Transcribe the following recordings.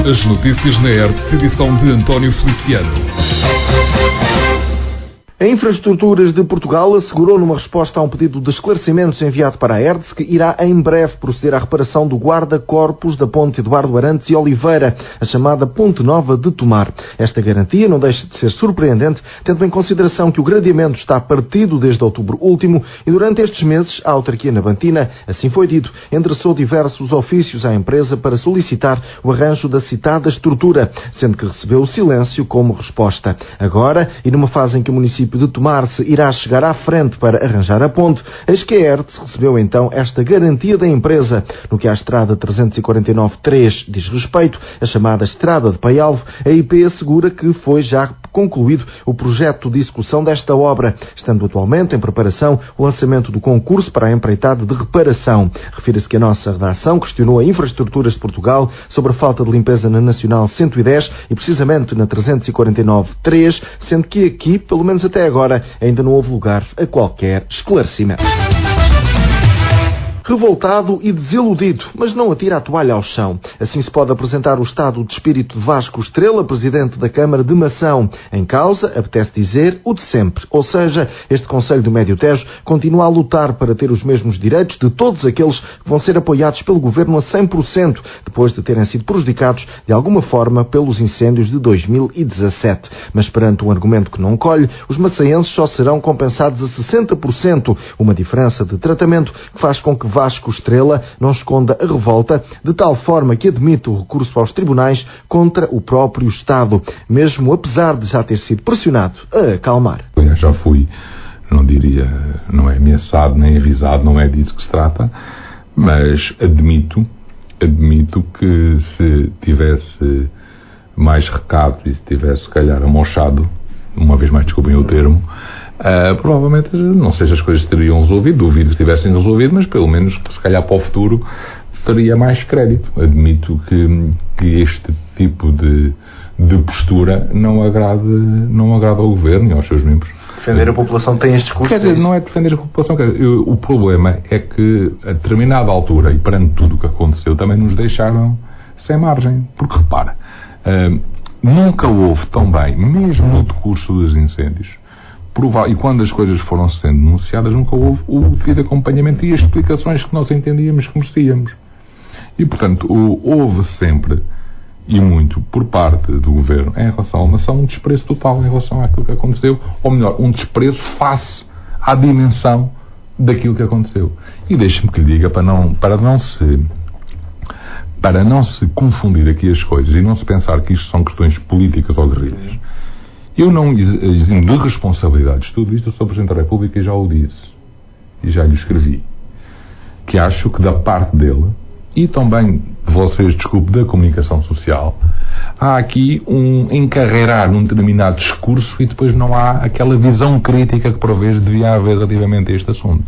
As notícias na ERTS, edição de António Feliciano. A Infraestruturas de Portugal assegurou numa resposta a um pedido de esclarecimentos enviado para a ERTS que irá em breve proceder à reparação do guarda-corpos da ponte Eduardo Arantes e Oliveira, a chamada Ponte Nova de Tomar. Esta garantia não deixa de ser surpreendente, tendo em consideração que o gradeamento está partido desde outubro último e durante estes meses a autarquia nabantina, assim foi dito, endereçou diversos ofícios à empresa para solicitar o arranjo da citada estrutura, sendo que recebeu o silêncio como resposta. Agora, e numa fase em que o município de Tomar se irá chegar à frente para arranjar a ponte, eis que a ERTS recebeu então esta garantia da empresa. No que à estrada 349-3 diz respeito, a chamada Estrada de Paialvo, a IP assegura que foi já concluído o projeto de execução desta obra, estando atualmente em preparação o lançamento do concurso para a empreitada de reparação. Refira-se que a nossa redação questionou a Infraestruturas de Portugal sobre a falta de limpeza na Nacional 110 e precisamente na 349-3, sendo que aqui, pelo menos até agora, ainda não houve lugar a qualquer esclarecimento. Revoltado e desiludido, mas não atira a toalha ao chão. Assim se pode apresentar o estado de espírito de Vasco Estrela, presidente da Câmara de Mação. Em causa, apetece dizer, o de sempre. Ou seja, este Conselho do Médio Tejo continua a lutar para ter os mesmos direitos de todos aqueles que vão ser apoiados pelo Governo a 100%, depois de terem sido prejudicados de alguma forma pelos incêndios de 2017. Mas perante um argumento que não colhe, os maçaenses só serão compensados a 60%, uma diferença de tratamento que faz com que Vasco Estrela não esconda a revolta, de tal forma que admite o recurso aos tribunais contra o próprio Estado, mesmo apesar de já ter sido pressionado a acalmar. Eu já fui, não diria, não é ameaçado nem avisado, não é disso que se trata, mas admito que se tivesse mais recado e se tivesse, se calhar, amochado, uma vez mais desculpem o termo, provavelmente, não sei se as coisas teriam resolvido, duvido que tivessem resolvido, mas pelo menos, se calhar para o futuro, teria mais crédito. Admito que este tipo de postura não agrada ao Governo e aos seus membros. Defender a população tem este discurso? Quer dizer, não é defender a população, o problema é que, a determinada altura, e perante tudo o que aconteceu, também nos deixaram sem margem. Porque, repara, nunca houve tão bem, mesmo no decurso dos incêndios, e quando as coisas foram sendo denunciadas, nunca houve o devido acompanhamento e as explicações que nós entendíamos que merecíamos. E, portanto, houve sempre, e muito, por parte do Governo, em relação à nação, um desprezo total em relação àquilo que aconteceu, ou melhor, um desprezo face à dimensão daquilo que aconteceu. E deixe-me que lhe diga, para não se confundir aqui as coisas e não se pensar que isto são questões políticas ou guerrilhas. Eu não eximo de responsabilidades tudo isto. Eu sou Presidente da República e já o disse. E já lhe escrevi. Que acho que da parte dele, e também de vocês, desculpe, da comunicação social, há aqui encarreirar num determinado discurso e depois não há aquela visão crítica que por vezes devia haver relativamente a este assunto.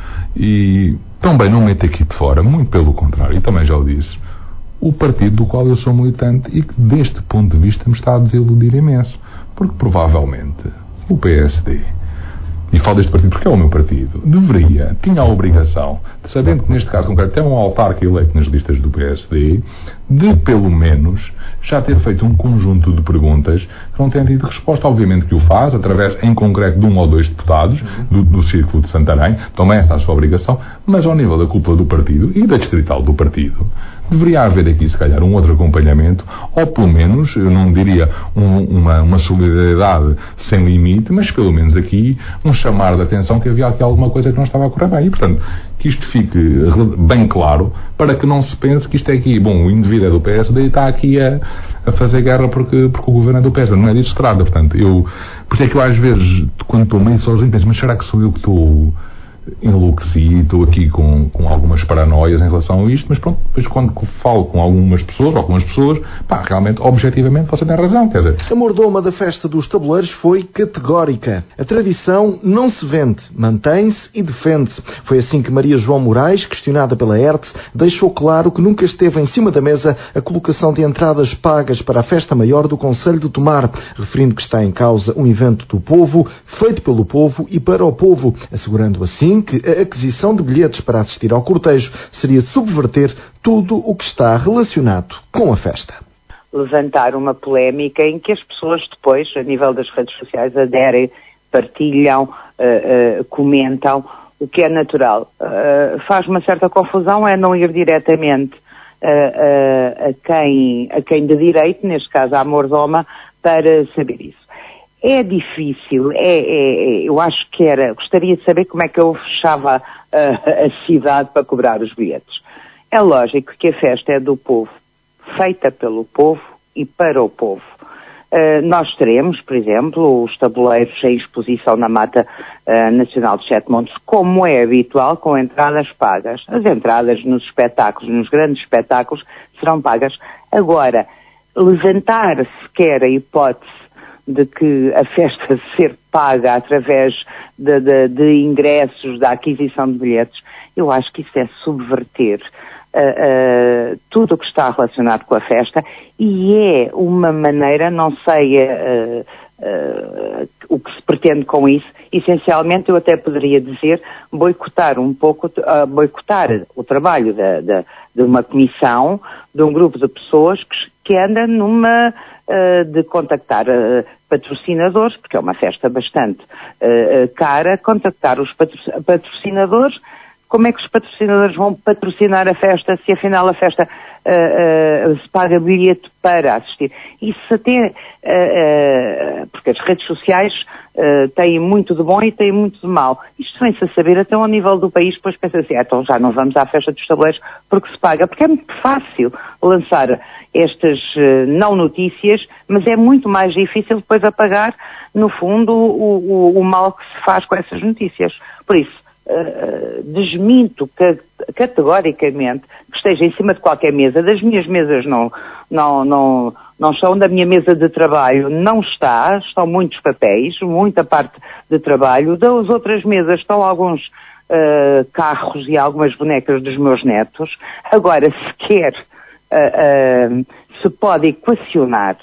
E também não meto aqui de fora, muito pelo contrário, e também já o disse, o partido do qual eu sou militante e que deste ponto de vista me está a desiludir imenso. Porque provavelmente o PSD, e falo deste partido porque é o meu partido, tinha a obrigação, sabendo que neste caso concreto é um autarca eleito nas listas do PSD, de pelo menos já ter feito um conjunto de perguntas que não têm tido resposta. Obviamente que o faz, através em concreto de um ou dois deputados do Círculo de Santarém, também esta é a sua obrigação, mas ao nível da cúpula do partido e da distrital do partido, deveria haver aqui, se calhar, um outro acompanhamento, ou pelo menos, eu não diria uma solidariedade sem limite, mas pelo menos aqui um chamar de atenção que havia aqui alguma coisa que não estava a correr bem. E, portanto, que isto fique bem claro, para que não se pense que isto é aqui, bom, o indivíduo é do PSD e está aqui a fazer guerra porque o Governo é do PSD. Não é disso que se trata. Portanto, por isso é que eu às vezes, quando estou meio sozinho, penso, mas será que sou eu que estou enlouqueci, estou aqui com algumas paranoias em relação a isto, mas pronto, depois quando falo com algumas pessoas, realmente, objetivamente, você tem razão, quer dizer. A mordoma da festa dos tabuleiros foi categórica. A tradição não se vende, mantém-se e defende-se. Foi assim que Maria João Moraes, questionada pela ERTS, deixou claro que nunca esteve em cima da mesa a colocação de entradas pagas para a festa maior do Conselho de Tomar, referindo que está em causa um evento do povo, feito pelo povo e para o povo, assegurando assim que a aquisição de bilhetes para assistir ao cortejo seria subverter tudo o que está relacionado com a festa. levantar uma polémica em que as pessoas depois, a nível das redes sociais, aderem, partilham, comentam, o que é natural. Faz uma certa confusão é não ir diretamente a quem de direito, neste caso à mordoma, para saber isso. É difícil, eu acho que gostaria de saber como é que eu fechava a cidade para cobrar os bilhetes. É lógico que a festa é do povo, feita pelo povo e para o povo. Nós teremos, por exemplo, os tabuleiros em exposição na Mata Nacional de Sete Montes, como é habitual, com entradas pagas. As entradas nos espetáculos, nos grandes espetáculos, serão pagas. Agora, levantar sequer a hipótese de que a festa ser paga através de ingressos, da aquisição de bilhetes, eu acho que isso é subverter tudo o que está relacionado com a festa e é uma maneira, não sei o que se pretende com isso, essencialmente eu até poderia dizer boicotar o trabalho de uma comissão, de um grupo de pessoas que anda de contactar patrocinadores, porque é uma festa bastante cara, contactar os patrocinadores. Como é que os patrocinadores vão patrocinar a festa se afinal a festa se paga bilhete para assistir? Isso até, porque as redes sociais têm muito de bom e têm muito de mau. Isto vem-se a saber até ao nível do país, depois pensa assim, então já não vamos à festa dos tabuleiros porque se paga, porque é muito fácil lançar estas não notícias, mas é muito mais difícil depois apagar, no fundo, o mal que se faz com essas notícias. Por isso, desminto categoricamente que esteja em cima de qualquer mesa. Das minhas mesas não estão, da minha mesa de trabalho não estão muitos papéis, muita parte de trabalho. Das outras mesas estão alguns carros e algumas bonecas dos meus netos. Agora, sequer se pode equacionar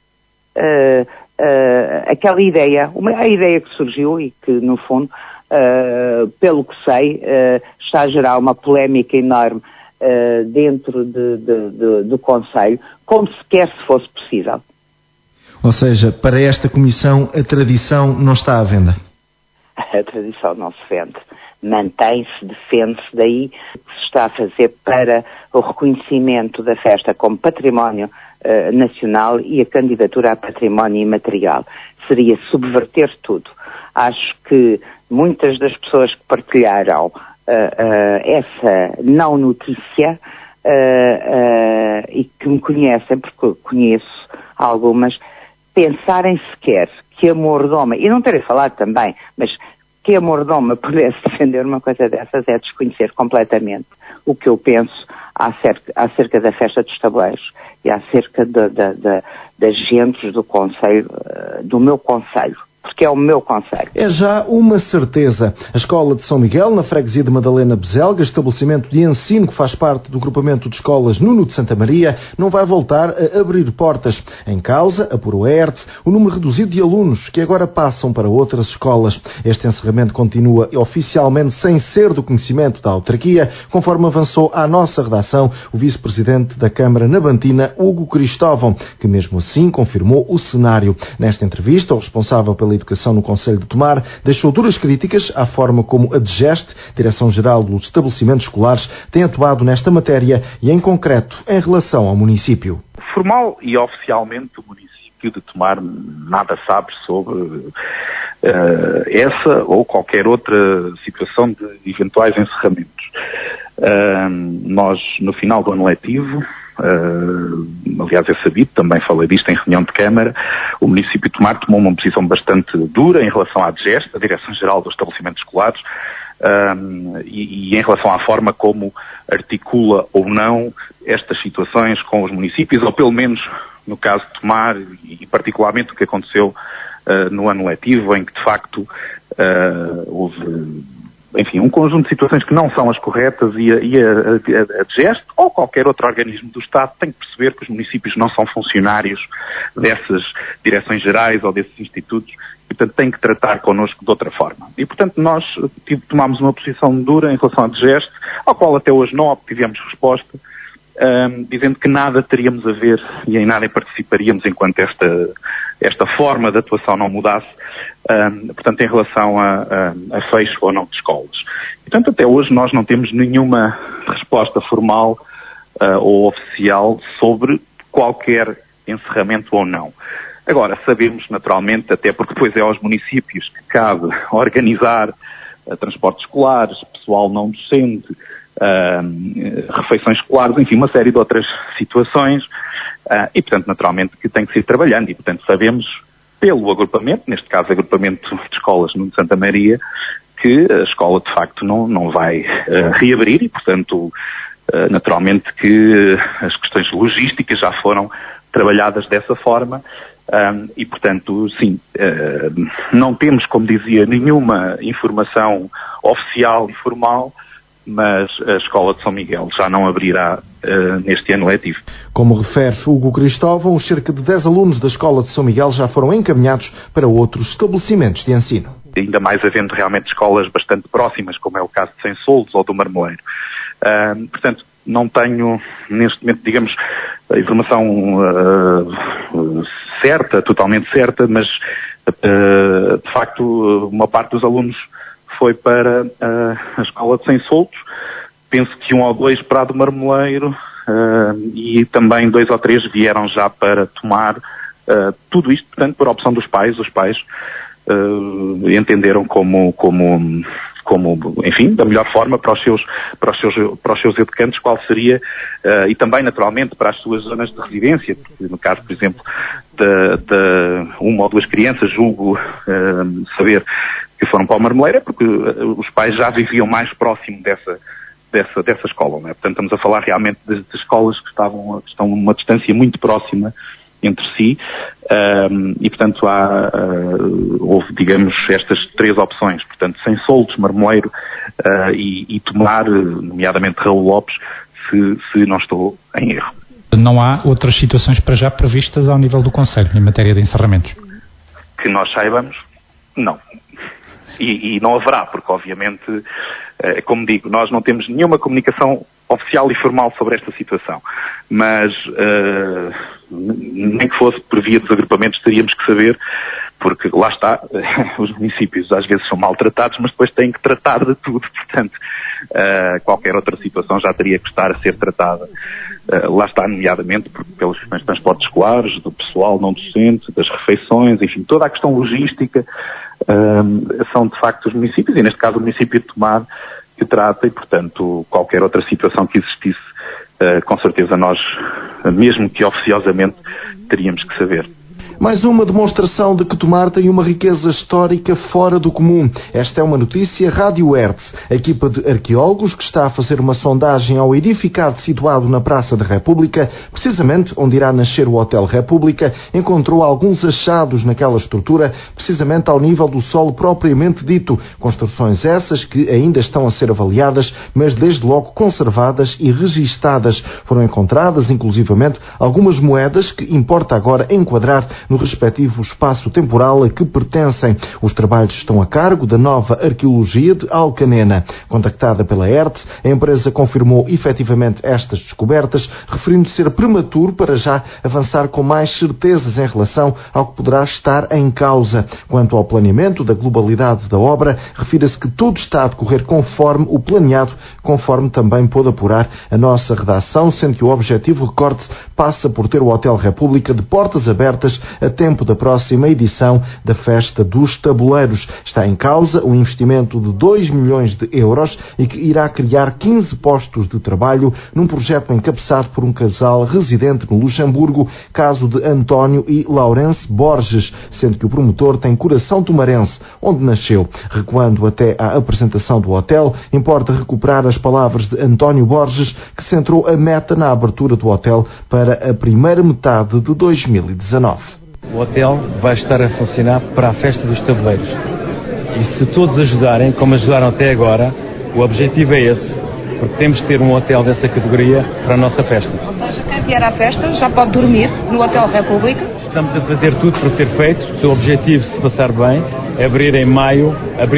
aquela ideia, a ideia que surgiu e que, no fundo, pelo que sei, está a gerar uma polémica enorme dentro do Conselho, como sequer se fosse possível. Ou seja, para esta comissão a tradição não está à venda? A tradição não se vende. Mantém-se, defende-se, daí que se está a fazer para o reconhecimento da festa como património nacional e a candidatura a património imaterial. Seria subverter tudo. Acho que muitas das pessoas que partilharam essa não notícia e que me conhecem, porque conheço algumas, pensarem sequer que a mordoma, e não terei falado também, mas que a mordoma pudesse defender uma coisa dessas é desconhecer completamente o que eu penso acerca da festa dos tabuleiros e acerca das gentes do Conselho, do meu Conselho. Porque é o meu conselho. É já uma certeza. A Escola de São Miguel, na freguesia de Madalena Bezelga, estabelecimento de ensino que faz parte do grupamento de escolas Nuno de Santa Maria, não vai voltar a abrir portas. Em causa, apurou a ERTS, o número reduzido de alunos que agora passam para outras escolas. Este encerramento continua oficialmente sem ser do conhecimento da autarquia, conforme avançou à nossa redação o vice-presidente da Câmara Nabantina, Hugo Cristóvão, que mesmo assim confirmou o cenário. Nesta entrevista, o responsável pela Educação no Concelho de Tomar, deixou duras críticas à forma como a DGEST, Direção-Geral dos Estabelecimentos Escolares, tem atuado nesta matéria e, em concreto, em relação ao município. Formal e oficialmente, o município de Tomar nada sabe sobre essa ou qualquer outra situação de eventuais encerramentos. Nós, no final do ano letivo, aliás é sabido, também falei disto em reunião de Câmara, o município de Tomar tomou uma posição bastante dura em relação à DGEST, a Direção-Geral dos Estabelecimentos Escolares, e em relação à forma como articula ou não estas situações com os municípios, ou pelo menos no caso de Tomar, e particularmente o que aconteceu no ano letivo, em que de facto houve, enfim, um conjunto de situações que não são as corretas e a DGEST ou qualquer outro organismo do Estado tem que perceber que os municípios não são funcionários dessas direções gerais ou desses institutos e, portanto, têm que tratar connosco de outra forma. E, portanto, nós tomámos uma posição dura em relação à DGEST, ao qual até hoje não obtivemos resposta, dizendo que nada teríamos a ver e em nada participaríamos enquanto esta forma de atuação não mudasse, portanto, em relação a fecho ou não de escolas. Portanto, até hoje nós não temos nenhuma resposta formal ou oficial sobre qualquer encerramento ou não. Agora, sabemos naturalmente, até porque depois é aos municípios que cabe organizar transportes escolares, pessoal não docente, refeições escolares, enfim, uma série de outras situações, e portanto naturalmente que tem que se ir trabalhando, e portanto sabemos pelo agrupamento, neste caso agrupamento de escolas no de Santa Maria, que a escola de facto não vai reabrir e portanto naturalmente que as questões logísticas já foram trabalhadas dessa forma. E, portanto, sim, não temos, como dizia, nenhuma informação oficial e formal, mas a Escola de São Miguel já não abrirá neste ano letivo. Como refere Hugo Cristóvão, os cerca de 10 alunos da Escola de São Miguel já foram encaminhados para outros estabelecimentos de ensino. Ainda mais havendo realmente escolas bastante próximas, como é o caso de Sensoldos ou do Marmeleiro. Portanto, não tenho, neste momento, digamos, a informação certa, totalmente certa, mas, de facto, uma parte dos alunos foi para a escola de Sensoldos, penso que 1 ou 2 para a do Marmeleiro, e também 2 ou 3 vieram já para tomar tudo isto, portanto, por opção dos pais. Os pais entenderam como, enfim, da melhor forma para os seus educantes, qual seria, e também, naturalmente, para as suas zonas de residência, porque no caso, por exemplo, de 1 ou 2 crianças, julgo saber que foram para o Marmeleiro, porque os pais já viviam mais próximo dessa escola, não é? Portanto, estamos a falar realmente de escolas que estão a uma distância muito próxima entre si, e portanto houve, digamos, estas 3 opções, portanto, Sensoldos, Marmeleiro e Tomar, nomeadamente Raul Lopes, se não estou em erro. Não há outras situações para já previstas ao nível do Conselho em matéria de encerramentos? Que nós saibamos, não. E não haverá, porque obviamente, como digo, nós não temos nenhuma comunicação oficial e formal sobre esta situação, mas nem que fosse por via dos agrupamentos teríamos que saber, porque lá está, os municípios às vezes são maltratados, mas depois têm que tratar de tudo, portanto qualquer outra situação já teria que estar a ser tratada, lá está, nomeadamente pelos transportes escolares, do pessoal não docente, das refeições, enfim, toda a questão logística, são de facto os municípios, e neste caso o município de Tomar que trata, e portanto qualquer outra situação que existisse, com certeza nós, mesmo que oficiosamente, teríamos que saber. Mais uma demonstração de que Tomar tem uma riqueza histórica fora do comum. Esta é uma notícia Rádio Hertz. A equipa de arqueólogos que está a fazer uma sondagem ao edificado situado na Praça da República, precisamente onde irá nascer o Hotel República, encontrou alguns achados naquela estrutura, precisamente ao nível do solo propriamente dito. Construções essas que ainda estão a ser avaliadas, mas desde logo conservadas e registadas. Foram encontradas, inclusivamente, algumas moedas que importa agora enquadrar no respectivo espaço temporal a que pertencem. Os trabalhos estão a cargo da Nova Arqueologia de Alcanena. Contactada pela Hertz, a empresa confirmou efetivamente estas descobertas, referindo ser prematuro para já avançar com mais certezas em relação ao que poderá estar em causa. Quanto ao planeamento da globalidade da obra, refira-se que tudo está a decorrer conforme o planeado, conforme também pôde apurar a nossa redação, sendo que o objetivo, recorde-se, passa por ter o Hotel República de portas abertas a tempo da próxima edição da Festa dos Tabuleiros. Está em causa o investimento de 2 milhões de euros e que irá criar 15 postos de trabalho num projeto encabeçado por um casal residente no Luxemburgo, caso de António e Laurence Borges, sendo que o promotor tem coração tomarense, onde nasceu. Recuando até à apresentação do hotel, importa recuperar as palavras de António Borges, que centrou a meta na abertura do hotel para a primeira metade de 2019. O hotel vai estar a funcionar para a Festa dos Tabuleiros. E se todos ajudarem, como ajudaram até agora, o objetivo é esse, porque temos de ter um hotel dessa categoria para a nossa festa. Ou seja, quem vier à festa já pode dormir no Hotel República? Estamos a fazer tudo para ser feito. O seu objetivo, se passar bem, é abrir em maio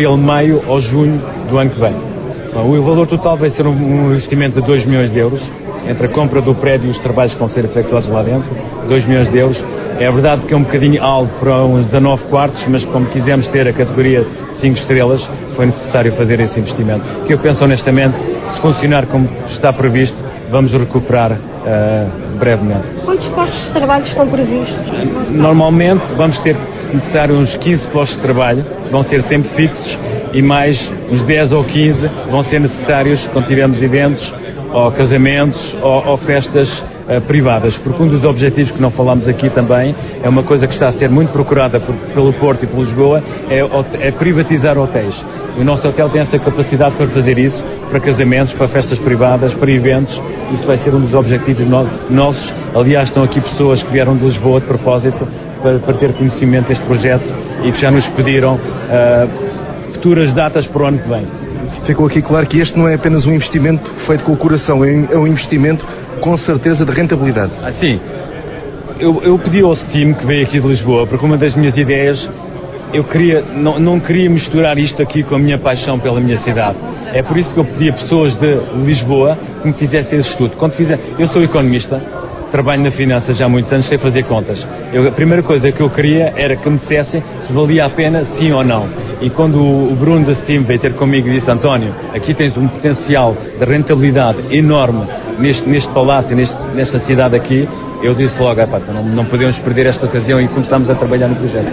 ou junho do ano que vem. O valor total vai ser um investimento de 2 milhões de euros entre a compra do prédio e os trabalhos que vão ser efetuados lá dentro, 2 milhões de euros. É verdade que é um bocadinho alto para uns 19 quartos, mas como quisemos ter a categoria 5 estrelas, foi necessário fazer esse investimento, que eu penso honestamente, se funcionar como está previsto, vamos recuperar brevemente. Quantos postos de trabalho estão previstos? Normalmente vamos ter necessário uns 15 postos de trabalho, vão ser sempre fixos, e mais uns 10 ou 15 vão ser necessários quando tivermos eventos, ou casamentos, ou festas privadas, porque um dos objetivos que não falamos aqui também, é uma coisa que está a ser muito procurada pelo Porto e por Lisboa, é privatizar hotéis. O nosso hotel tem essa capacidade para fazer isso, para casamentos, para festas privadas, para eventos. Isso vai ser um dos objetivos nossos. Aliás, estão aqui pessoas que vieram de Lisboa de propósito para ter conhecimento deste projeto e que já nos pediram futuras datas para o ano que vem. Ficou aqui claro que este não é apenas um investimento feito com o coração, é um investimento com certeza de rentabilidade. Sim. Eu pedi ao Steam, que veio aqui de Lisboa, porque uma das minhas ideias, eu não queria misturar isto aqui com a minha paixão pela minha cidade. É por isso que eu pedi a pessoas de Lisboa que me fizessem esse estudo. Eu sou economista, trabalho na finança já há muitos anos, sei fazer contas. A primeira coisa que eu queria era que me dissessem se valia a pena, sim ou não. E quando o Bruno da Steam veio ter comigo e disse: António, aqui tens um potencial de rentabilidade enorme neste palácio, nesta cidade aqui, eu disse logo: não podemos perder esta ocasião, e começámos a trabalhar no projeto.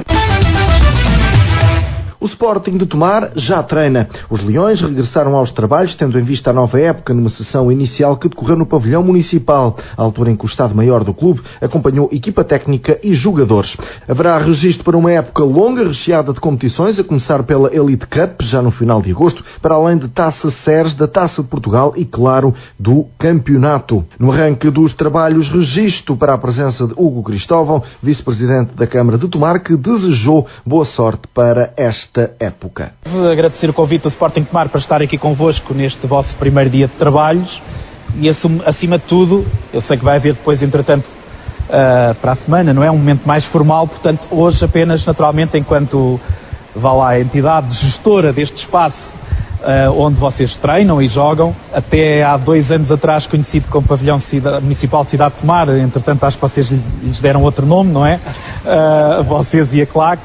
O Sporting de Tomar já treina. Os Leões regressaram aos trabalhos, tendo em vista a nova época, numa sessão inicial que decorreu no pavilhão municipal, à altura em que o Estado-Maior do clube acompanhou equipa técnica e jogadores. Haverá registro para uma época longa, recheada de competições, a começar pela Elite Cup, já no final de agosto, para além de Taça Ceres, da Taça de Portugal e, claro, do campeonato. No arranque dos trabalhos, registro para a presença de Hugo Cristóvão, vice-presidente da Câmara de Tomar, que desejou boa sorte para esta época. Vou agradecer o convite do Sporting Tomar para estar aqui convosco neste vosso primeiro dia de trabalhos e, acima de tudo, eu sei que vai haver depois, entretanto, para a semana, não é? Um momento mais formal, portanto, hoje apenas, naturalmente, enquanto vá lá a entidade gestora deste espaço onde vocês treinam e jogam, até há 2 anos atrás conhecido como Pavilhão Municipal Cidade de Tomar, entretanto acho que vocês lhes deram outro nome, não é? Vocês e a CLAC,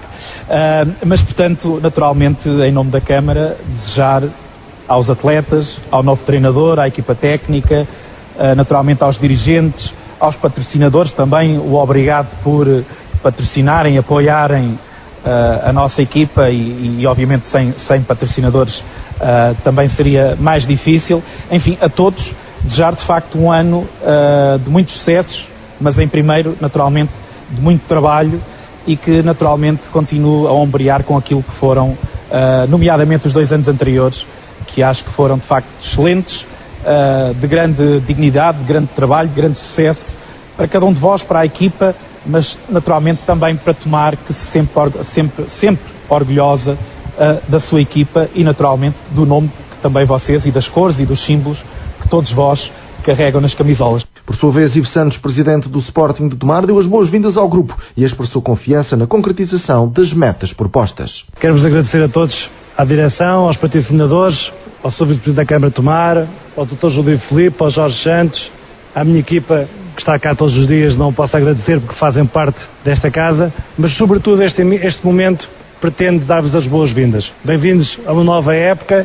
mas portanto, naturalmente, em nome da Câmara, desejar aos atletas, ao novo treinador, à equipa técnica, naturalmente aos dirigentes, aos patrocinadores também, o obrigado por patrocinarem, apoiarem a nossa equipa e obviamente sem patrocinadores também seria mais difícil. Enfim, a todos, desejar de facto um ano de muitos sucessos, mas em primeiro, naturalmente, de muito trabalho e que naturalmente continue a ombrear com aquilo que foram, nomeadamente os 2 anos anteriores, que acho que foram de facto excelentes, de grande dignidade, de grande trabalho, de grande sucesso para cada um de vós, para a equipa, mas naturalmente também para Tomar, que sempre orgulhosa da sua equipa e naturalmente do nome que também vocês, e das cores e dos símbolos que todos vós carregam nas camisolas. Por sua vez, Ivo Santos, presidente do Sporting de Tomar, deu as boas-vindas ao grupo e expressou confiança na concretização das metas propostas. Quero-vos agradecer a todos, à direção, aos patrocinadores, ao Sr. Vice-Presidente da Câmara de Tomar, ao Dr. Júlio Filipe, ao Jorge Santos, à minha equipa que está cá todos os dias, não posso agradecer porque fazem parte desta casa, mas sobretudo este momento pretendo dar-vos as boas-vindas. Bem-vindos a uma nova época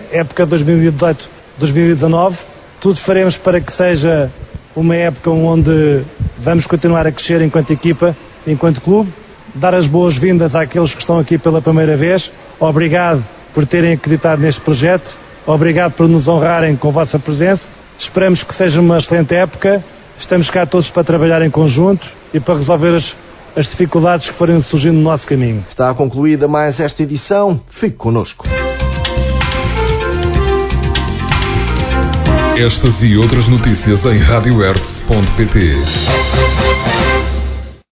2018-2019. Tudo faremos para que seja uma época onde vamos continuar a crescer enquanto equipa, enquanto clube. Dar as boas-vindas àqueles que estão aqui pela primeira vez. Obrigado por terem acreditado neste projeto. Obrigado por nos honrarem com a vossa presença. Esperamos que seja uma excelente época. Estamos cá todos para trabalhar em conjunto e para resolver as dificuldades que forem surgindo no nosso caminho. Está concluída mais esta edição. Fique connosco. Estas e outras notícias em radiohertz.pt.